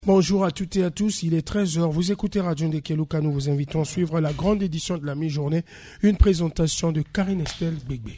Bonjour à toutes et à tous, il est 13h, vous écoutez Radio Ndekeluka, nous vous invitons à suivre la grande édition de la mi-journée, une présentation de Karine Estelle Bégbé.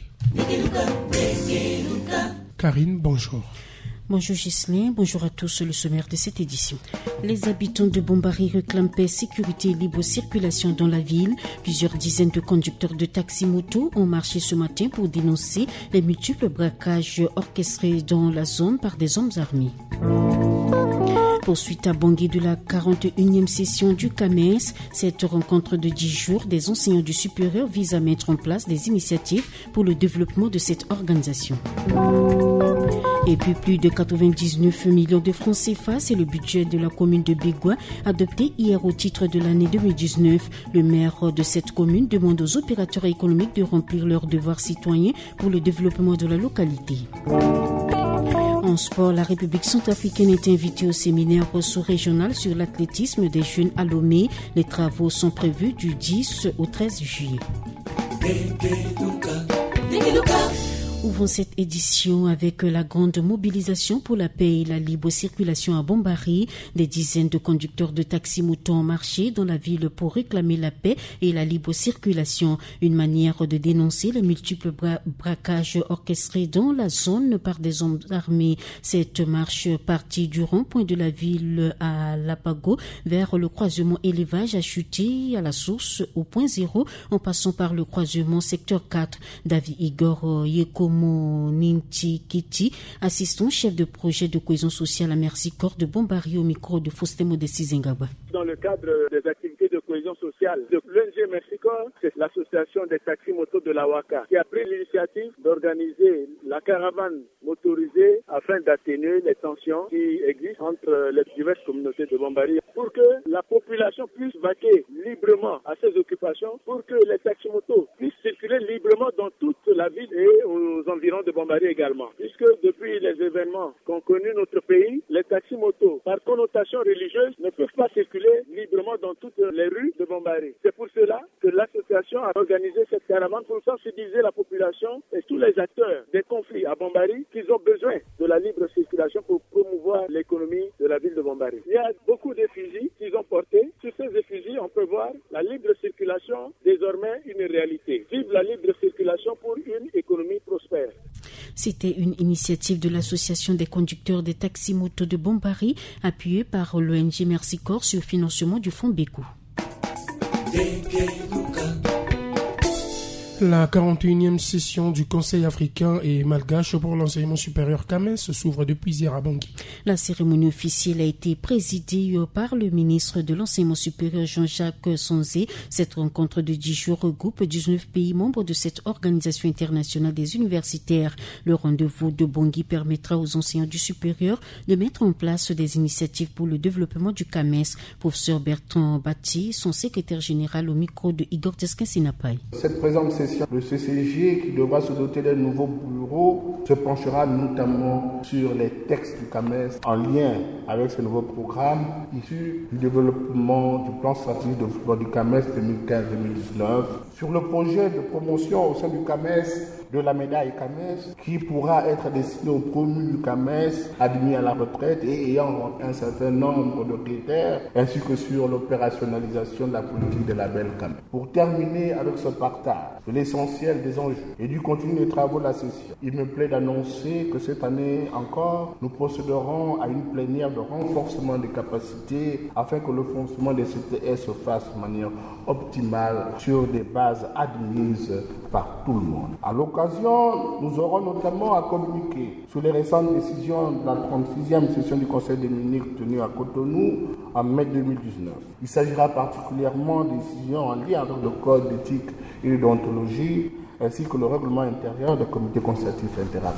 Karine, bonjour. Bonjour Ghislain, bonjour à tous, le sommaire de cette édition. Les habitants de Bombari réclament paix, sécurité et libre circulation dans la ville. Plusieurs dizaines de conducteurs de taxi-moto ont marché ce matin pour dénoncer les multiples braquages orchestrés dans la zone par des hommes armés. Poursuite à Bangui de la 41e session du CAMES. Cette rencontre de 10 jours des enseignants du supérieur vise à mettre en place des initiatives pour le développement de cette organisation. Et puis plus de 99 millions de francs CFA, c'est le budget de la commune de Bégua, adopté hier au titre de l'année 2019. Le maire de cette commune demande aux opérateurs économiques de remplir leurs devoirs citoyens pour le développement de la localité. En sport, la République centrafricaine est invitée au séminaire sous-régional sur l'athlétisme des jeunes à Lomé. Les travaux sont prévus du 10 au 13 juillet. Ouvrons cette édition avec la grande mobilisation pour la paix et la libre circulation à Bombari. Des dizaines de conducteurs de taxi-moto ont marché dans la ville pour réclamer la paix et la libre circulation. Une manière de dénoncer les multiples braquages orchestrés dans la zone par des hommes armés. Cette marche partie du rond-point de la ville à Lapago vers le croisement élevage a chuté à la source au point zéro en passant par le croisement secteur 4. David Igor Yekomo Ninti Kiti, assistant chef de projet de cohésion sociale à Merci Corps de Bombari au micro de Faustemo de Sizengaba. Dans le cadre des activités de cohésion sociale de l'ONG Merci Corps, c'est l'association des taxis-motos de la Waka qui a pris l'initiative d'organiser la caravane motorisée afin d'atténuer les tensions qui existent entre les diverses communautés de Bombari pour que la population puisse vaquer librement à ses occupations, pour que les taxis-motos puissent circuler librement dans toute la ville et aux environs de Bombari également. Puisque depuis les événements qu'ont connus notre pays, les taxis-motos, par connotation religieuse, ne peuvent pas circuler librement dans toutes les rues de Bombari. C'est pour cela que l'association a organisé cette caravane pour sensibiliser la population et tous les acteurs des conflits à Bombari qu'ils ont besoin de la libre circulation pour promouvoir l'économie de la ville de Bombari. Il y a beaucoup d'effigies qu'ils ont portées. Sur ces effigies, on peut voir la libre circulation désormais une réalité. Vive la libre circulation pour une économie prospère. C'était une initiative de l'association des conducteurs des taxis-motos de Bombari, appuyée par l'ONG Merci Corps sur financement du fonds Bécou. La 41e session du Conseil africain et malgache pour l'enseignement supérieur CAMES s'ouvre depuis hier à Bangui. La cérémonie officielle a été présidée par le ministre de l'enseignement supérieur Jean-Jacques Sonzé. Cette rencontre de 10 jours regroupe 19 pays membres de cette organisation internationale des universitaires. Le rendez-vous de Bangui permettra aux enseignants du supérieur de mettre en place des initiatives pour le développement du CAMES. Professeur Bertrand Bati, son secrétaire général au micro de Igor Teskin-Sinapai. Cette présente session, le CCG, qui devra se doter d'un nouveau bureau, se penchera notamment sur les textes du CAMES en lien avec ce nouveau programme issu du développement du plan stratégique de développement du CAMES 2015-2019, sur le projet de promotion au sein du CAMES de la médaille CAMES qui pourra être destinée aux promus du CAMES admis à la retraite et ayant un certain nombre de critères, ainsi que sur l'opérationnalisation de la politique de label CAMES. Pour terminer avec ce partage de l'essentiel des enjeux et du contenu des travaux de la session, il me plaît d'annoncer que cette année encore, nous procéderons à une plénière de renforcement des capacités afin que le fonctionnement des CTS se fasse de manière optimale sur des bases admises par tout le monde. À l'occasion, nous aurons notamment à communiquer sur les récentes décisions de la 36e session du Conseil des ministres tenue à Cotonou en mai 2019. Il s'agira particulièrement de décisions en lien avec le code d'éthique et de déontologie ainsi que le règlement intérieur du comité consultatif interafricain.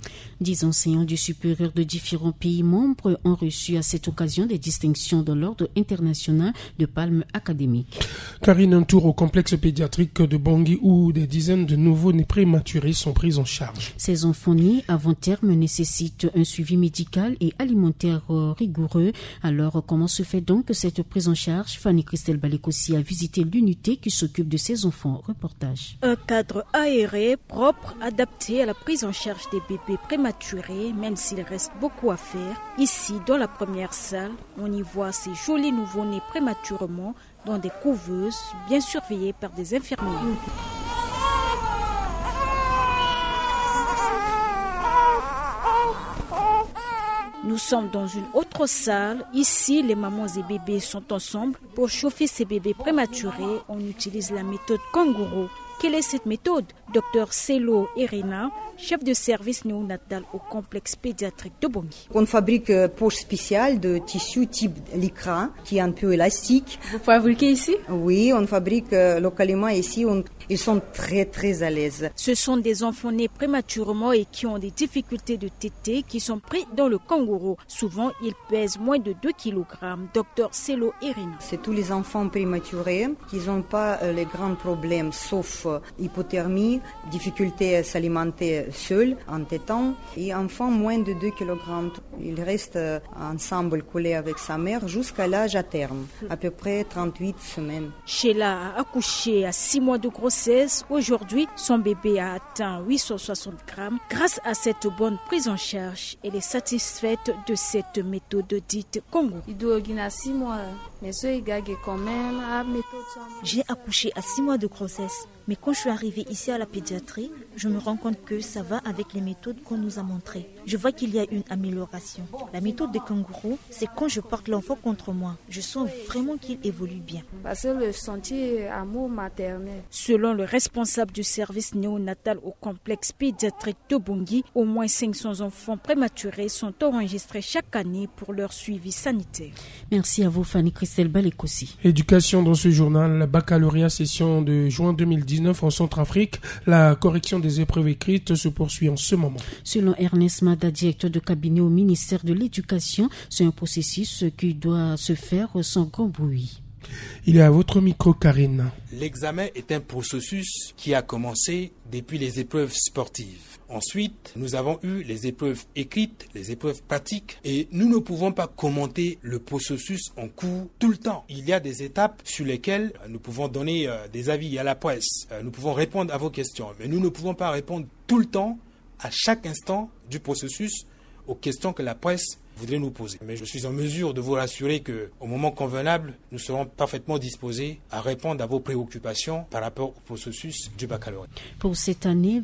10 enseignants du supérieur de différents pays membres ont reçu à cette occasion des distinctions de l'ordre international de palme académique. Karine, un tour au complexe pédiatrique de Bangui où des dizaines de nouveau-nés prématurés sont pris en charge. Ces enfants nés avant terme nécessitent un suivi médical et alimentaire rigoureux. Alors, comment se fait donc cette prise en charge? Fanny Christelle Balekossi a visité l'unité qui s'occupe de ces enfants. Reportage. Un cadre aéré, propre, adapté à la prise en charge des bébés prématurés prématurés, même s'il reste beaucoup à faire. Ici, dans la première salle, on y voit ces jolis nouveau-nés prématurément dans des couveuses bien surveillées par des infirmiers. Nous sommes dans une autre salle. Ici, les mamans et bébés sont ensemble. Pour chauffer ces bébés prématurés, on utilise la méthode kangourou. Quelle est cette méthode? Dr Celo Irina, chef de service néonatal au complexe pédiatrique de Bangui. On fabrique poche spéciale de tissu type lycra qui est un peu élastique. Vous fabriquez ici? Oui, on fabrique localement ici. Ils sont très très à l'aise. Ce sont des enfants nés prématurément et qui ont des difficultés de tétée qui sont pris dans le kangourou. Souvent, ils pèsent moins de 2 kg. Dr Celo Irina. C'est tous les enfants prématurés qui n'ont pas les grands problèmes sauf hypothermie, difficulté à s'alimenter seul en tétant et enfants moins de 2 kg. Ils restent ensemble collés avec sa mère jusqu'à l'âge à terme, à peu près 38 semaines. Sheila a accouché à 6 mois de grossesse. Aujourd'hui, son bébé a atteint 860 grammes. Grâce à cette bonne prise en charge, elle est satisfaite de cette méthode dite Congo. J'ai accouché à 6 mois de grossesse. Mais quand je suis arrivée ici à la pédiatrie, je me rends compte que ça va avec les méthodes qu'on nous a montrées. Je vois qu'il y a une amélioration. La méthode des kangourous, c'est quand je porte l'enfant contre moi. Je sens vraiment qu'il évolue bien. Parce que le sentier amour maternel. Selon le responsable du service néonatal au complexe pédiatrique de Bangui, au moins 500 enfants prématurés sont enregistrés chaque année pour leur suivi sanitaire. Merci à vous, Fanny Christelle Balekossi. Éducation dans ce journal, baccalauréat session de juin 2019 en Centrafrique. La correction des épreuves écrites se poursuit en ce moment. Selon Ernest Mada, directeur de cabinet au ministère de l'Éducation, c'est un processus qui doit se faire sans grand bruit. Il est à votre micro, Karine. L'examen est un processus qui a commencé depuis les épreuves sportives. Ensuite, nous avons eu les épreuves écrites, les épreuves pratiques, et nous ne pouvons pas commenter le processus en cours tout le temps. Il y a des étapes sur lesquelles nous pouvons donner des avis à la presse, nous pouvons répondre à vos questions, mais nous ne pouvons pas répondre tout le temps, à chaque instant du processus, aux questions que la presse voudrait nous poser. Mais je suis en mesure de vous rassurer qu'au moment convenable, nous serons parfaitement disposés à répondre à vos préoccupations par rapport au processus du baccalauréat. Pour cette année,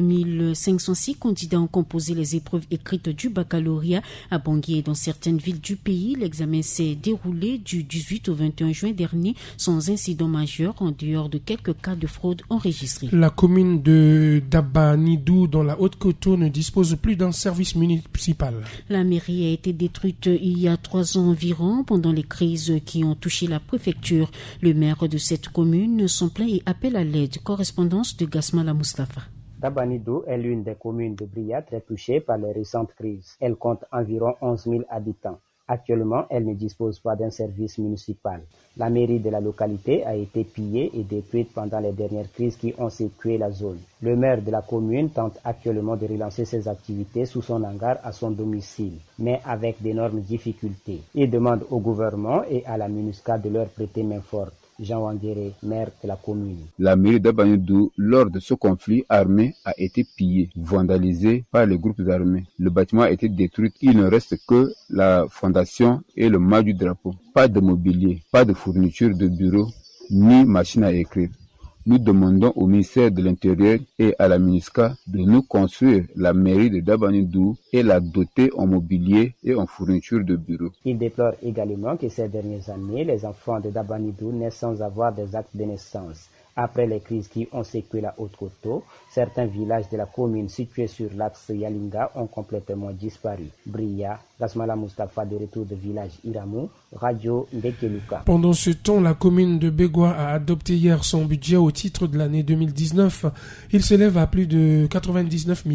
22 506 candidats ont composé les épreuves écrites du baccalauréat à Bangui et dans certaines villes du pays. L'examen s'est déroulé du 18 au 21 juin dernier sans incident majeur en dehors de quelques cas de fraude enregistrés. La commune de Dabanidou dans la Haute-Koto ne dispose plus d'un service municipal. La mairie a été détruite il y a 3 ans environ pendant les crises qui ont touché la préfecture. Le maire de cette commune s'en plaint et appelle à l'aide. Correspondance de Gasmala Mustafa. Dabanidou est l'une des communes de Bria très touchées par les récentes crises. Elle compte environ 11 000 habitants. Actuellement, elle ne dispose pas d'un service municipal. La mairie de la localité a été pillée et détruite pendant les dernières crises qui ont secoué la zone. Le maire de la commune tente actuellement de relancer ses activités sous son hangar à son domicile, mais avec d'énormes difficultés. Il demande au gouvernement et à la MINUSCA de leur prêter main forte. Jean Wangere, maire de la commune. La mairie d'Abanidou, lors de ce conflit armé, a été pillée, vandalisée par les groupes armés. Le bâtiment a été détruit. Il ne reste que la fondation et le mât du drapeau. Pas de mobilier, pas de fourniture de bureau, ni machine à écrire. Nous demandons au ministère de l'Intérieur et à la MINUSCA de nous construire la mairie de Dabanidou et la doter en mobilier et en fourniture de bureaux. Il déplore également que ces dernières années, les enfants de Dabanidou naissent sans avoir des actes de naissance. Après les crises qui ont secoué la Haute-Koto, certains villages de la commune situés sur l'axe Yalinga ont complètement disparu. Bria, Gasmala Mustafa de retour de village Iramou, Radio Ndekeluka. Pendant ce temps, la commune de Bégua a adopté hier son budget au titre de l'année 2019. Il s'élève à plus de 99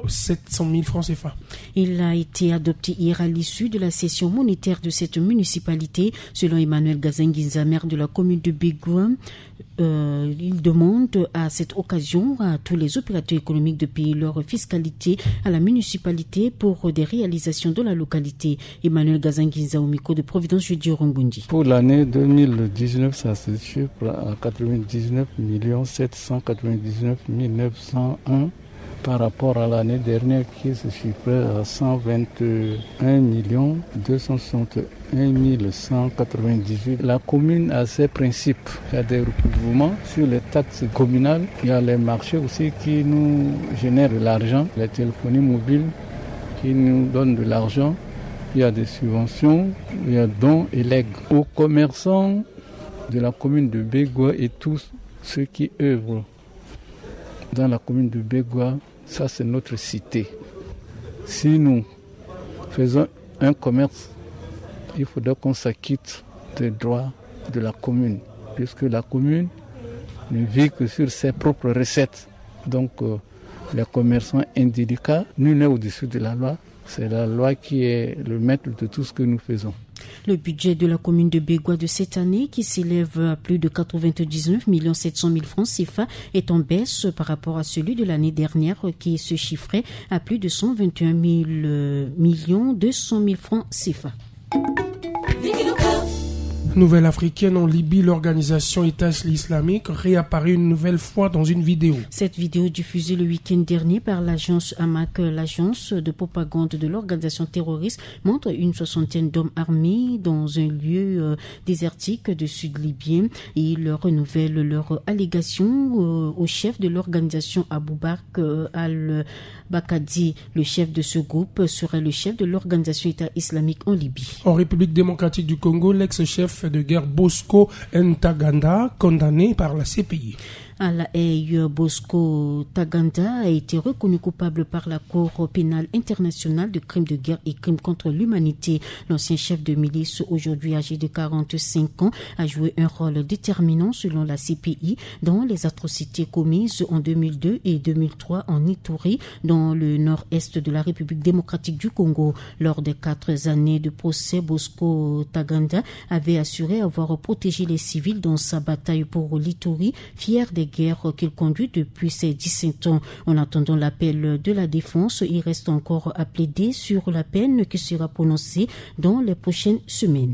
700 000 francs CFA. Il a été adopté hier à l'issue de la session monétaire de cette municipalité. Selon Emmanuel Gazenguinza, maire de la commune de Bégua, il demande à cette occasion à tous les opérateurs économiques de payer leur fiscalité à la municipalité pour des réalisations de la localité. Emmanuel Gazenguinza au micro de Providence Jeudi Rongundi. Pour l'année 2019, ça se chiffre à 99 799 901 par rapport à l'année dernière qui se chiffrait à 121 261 198. La commune a ses principes. Il y a des recouvrements sur les taxes communales. Il y a les marchés aussi qui nous génèrent de l'argent. Les téléphonies mobiles qui nous donnent de l'argent. Il y a des subventions, il y a dons et legs. Aux commerçants de la commune de Bégua et tous ceux qui œuvrent dans la commune de Bégua, ça c'est notre cité. Si nous faisons un commerce, il faudra qu'on s'acquitte des droits de la commune, puisque la commune ne vit que sur ses propres recettes. Donc les commerçants indélicats, nul n'est au-dessus de la loi. C'est la loi qui est le maître de tout ce que nous faisons. Le budget de la commune de Bégua de cette année, qui s'élève à plus de 99 700 000 francs CFA, est en baisse par rapport à celui de l'année dernière, qui se chiffrait à plus de 121 200 000 francs CFA. Nouvelle africaine en Libye, l'organisation État islamique réapparaît une nouvelle fois dans une vidéo. Cette vidéo diffusée le week-end dernier par l'agence AMAC, l'agence de propagande de l'organisation terroriste, montre une soixantaine d'hommes armés dans un lieu désertique de sud libyen et ils renouvellent leur allégation au chef de l'organisation Aboubakr al-Bakadi. Le chef de ce groupe serait le chef de l'organisation État islamique en Libye. En République démocratique du Congo, l'ex-chef de guerre Bosco Ntaganda, condamné par la CPI. À La Haye, Bosco Ntaganda a été reconnu coupable par la Cour pénale internationale de crimes de guerre et crimes contre l'humanité. L'ancien chef de milice, aujourd'hui âgé de 45 ans, a joué un rôle déterminant selon la CPI dans les atrocités commises en 2002 et 2003 en Ituri, dans le nord-est de la République démocratique du Congo. Lors des 4 années de procès, Bosco Ntaganda avait assuré avoir protégé les civils dans sa bataille pour l'Ituri, fier des guerres qu'il conduit depuis ses 17 ans. En attendant l'appel de la défense, il reste encore à plaider sur la peine qui sera prononcée dans les prochaines semaines.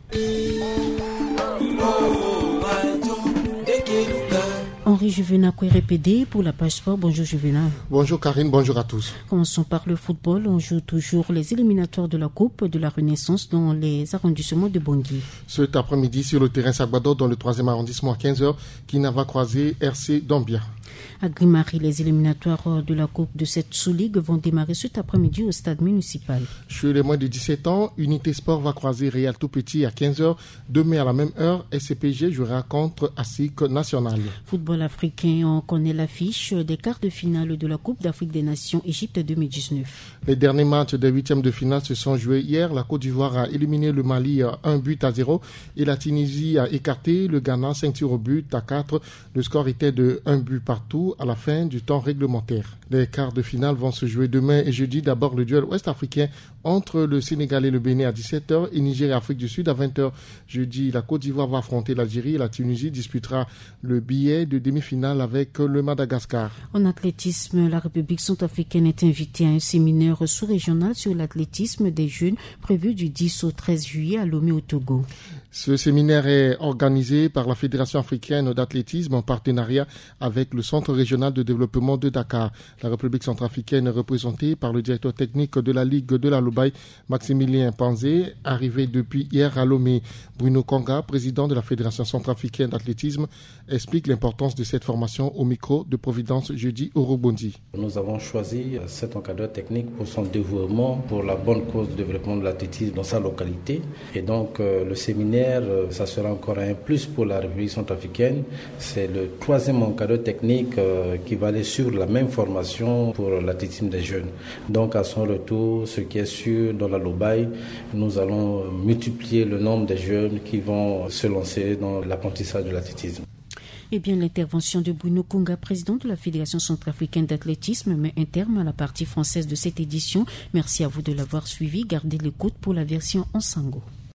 Henri Juvenal, RPD pour la page sport. Bonjour Juvenal. Bonjour Karine, bonjour à tous. Commençons par le football. On joue toujours les éliminatoires de la Coupe de la Renaissance dans les arrondissements de Bangui. Cet après-midi sur le terrain Sagbado dans le 3e arrondissement à 15h, Kina va croiser RC Dambia. À Grimari, les éliminatoires de la Coupe de cette sous-ligue vont démarrer cet après-midi au stade municipal. Chez les moins de 17 ans, Unité Sport va croiser Real Tout-Petit à 15h. Demain à la même heure, SCPG jouera contre ASIC National. Football africain, on connaît l'affiche des quarts de finale de la Coupe d'Afrique des Nations Égypte 2019. Les derniers matchs des 8e de finale se sont joués hier. La Côte d'Ivoire a éliminé le Mali à 1-0 et la Tunisie a écarté le Ghana 5-4. Le score était de 1 but partout à la fin du temps réglementaire. Les quarts de finale vont se jouer demain et jeudi. D'abord le duel ouest-africain entre le Sénégal et le Bénin à 17h et Niger et Afrique du Sud à 20h. Jeudi, la Côte d'Ivoire va affronter l'Algérie et la Tunisie disputera le billet de demi-finale avec le Madagascar. En athlétisme, la République centrafricaine est invitée à un séminaire sous-régional sur l'athlétisme des jeunes prévu du 10 au 13 juillet à Lomé au Togo. Ce séminaire est organisé par la Fédération africaine d'athlétisme en partenariat avec le Centre régional de développement de Dakar. La République centrafricaine est représentée par le directeur technique de la Ligue de la Lobaye, Maximilien Panzé, arrivé depuis hier à Lomé. Bruno Konga, président de la Fédération centrafricaine d'athlétisme, explique l'importance de cette formation au micro de Providence jeudi au Robondi. Nous avons choisi cet encadreur technique pour son dévouement pour la bonne cause du développement de l'athlétisme dans sa localité. Et donc le séminaire, ça sera encore un plus pour la République centrafricaine. C'est le 3e encadreur technique qui va aller sur la même formation pour l'athlétisme des jeunes. Donc à son retour, ce qui est sûr dans la Lobaye, nous allons multiplier le nombre de jeunes qui vont se lancer dans l'apprentissage de l'athlétisme. Eh bien, l'intervention de Bruno Konga, président de la Fédération centrafricaine d'athlétisme, met un terme à la partie française de cette édition. Merci à vous de l'avoir suivi. Gardez l'écoute pour la version en sango.